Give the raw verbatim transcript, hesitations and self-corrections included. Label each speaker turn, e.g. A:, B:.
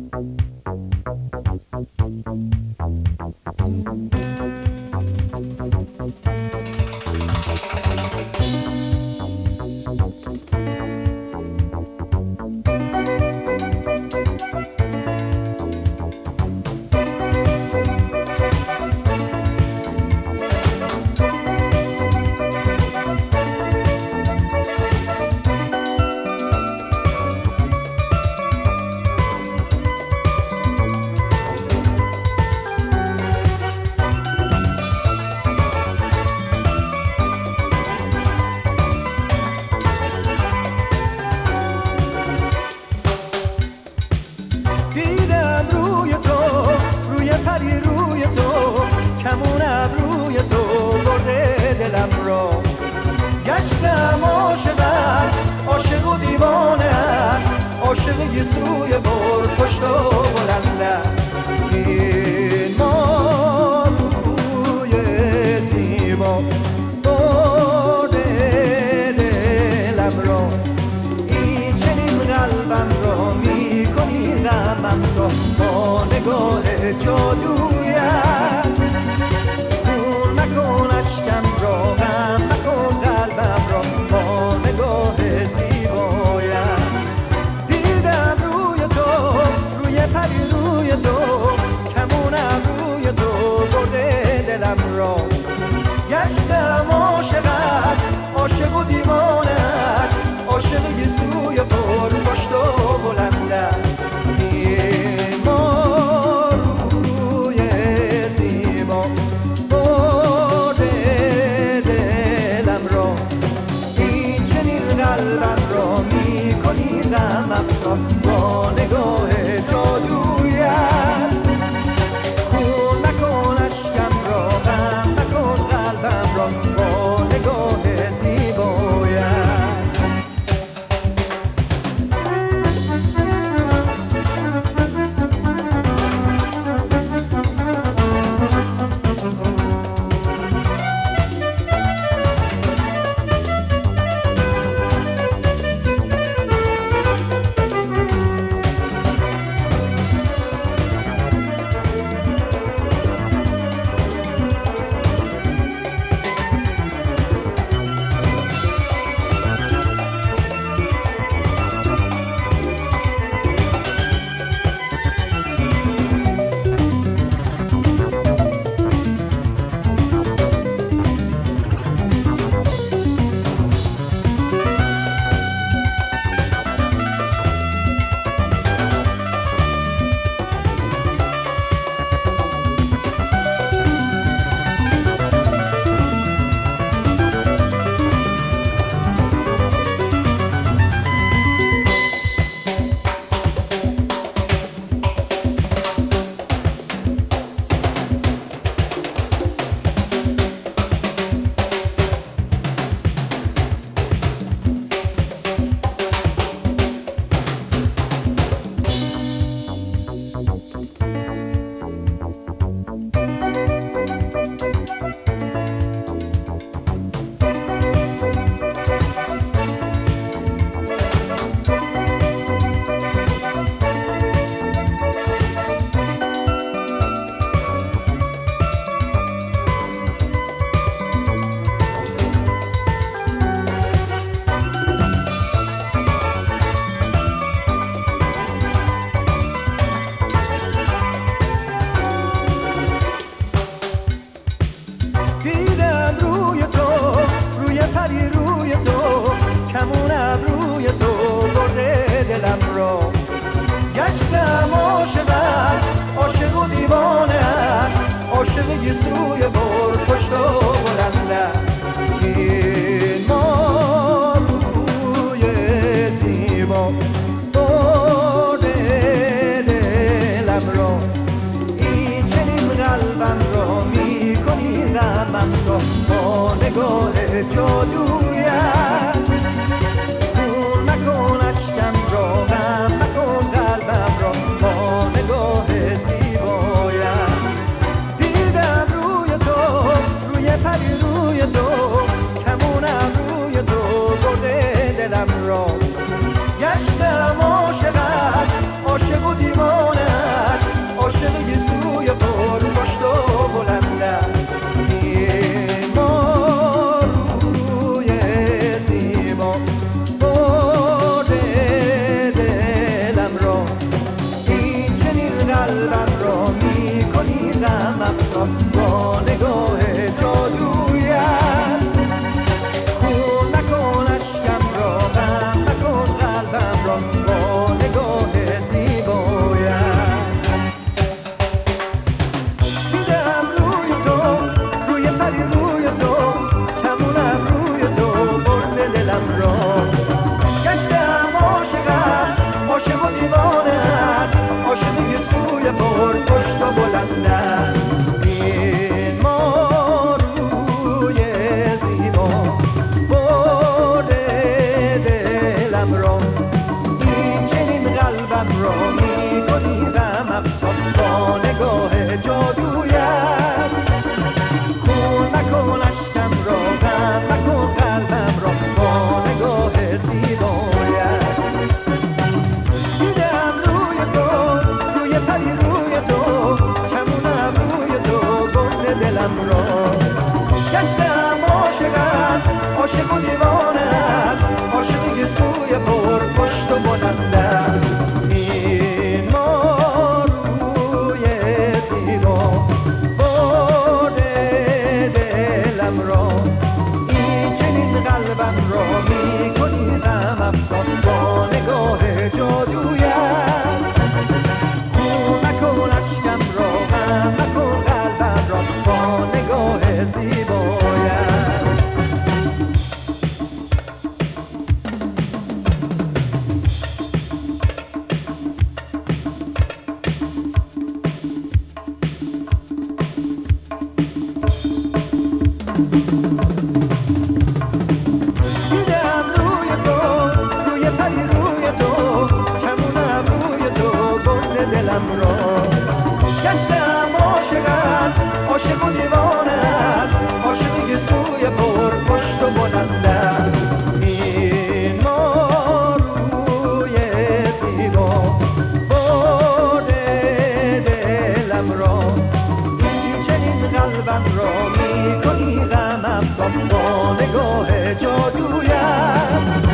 A: دیدم روی تو، روی پری روی تو، کمون ابروی تو برده دلم را. گشتم عاشقت، عاشق و دیوانه‌ات، عاشق گیسوی بر پشت و بلندت. این ماروی زیبا برده دلم را. این چنین قلبم را میکنی غم‌افزا با نگاه جادویت. خون مکن اشکم را، غم مکن قلبم را با نگاه زیبایت. دیدم روی تو، روی پری روی تو، کمونم روی تو برده دلم را. گشتم عاشقت، عاشق و دیوانه‌ات، عاشق گیسوی پر پشت و بلندت. این ماروی زیبا برده دلم را. این چنین قلبم را میکنی غم‌افزا با نگاه جادویت. خون مکن اشکم را، غم مکن قلبم را با نگاه زیبایت. دیدم روی تو، روی پری روی تو، کمون ابروی تو برده دلم را. گشتم عاشقت، عاشق و دیوانه‌ات، عاشق گیسوی بر پشت و بلندت. این ماروی زیبا برده دلم را. این چنین قلبم را میکنی غم‌افزا با نگاه جادویت. خون مکن اشکم را، غم مکن قلبم را با نگاه زیبایت. دیدم روی تو، روی پری روی تو، کمونم روی تو برده دلم را. گشتم عاشقت، عاشق و دیوانه عاشق گیسوی پر پشت و بلندت این ماروی زیبا برده دلم را این چنین قلبم را میکنی غم افزا با نگاه جادویت خون نکن اشکم را غم نکن قلبم را با نگاه زیبایت دیدم روی تو روی پری روی تو کمونم روی تو برده دلم را گشتم عاشقت عاشق و دیوانت عاشق گیسوی پر پشت و بلندت این ماروی زیبا برده دلم را این چنین قلبم را میکنی غم افزا با نگاه جادویت خون نکن اشکم را غم نکن قلبم را با نگاه زیبایت دیدم روی تو روی پری روی تو کمونم روی تو برده دلم را گشتم عاشقت عاشق و دیوانت عاشق گیسوی پر پشت و بلندت این ماروی زیبا برده دلم را این چنین قلبم را میکنی غم افزا با نگاه جادویت خون نکن اشکم را غم نکن قلبم را با نگاه زیبایت دیدم روی تو روی پری روی تو کمونم روی تو برده دلم را گشتم عاشقت عاشق و دیوانت عاشق گیسوی پر پشت و بلندت این ماروی زیبا برده دلم را این چنین قلبم را میکنی غم افزا با نگاه جادویت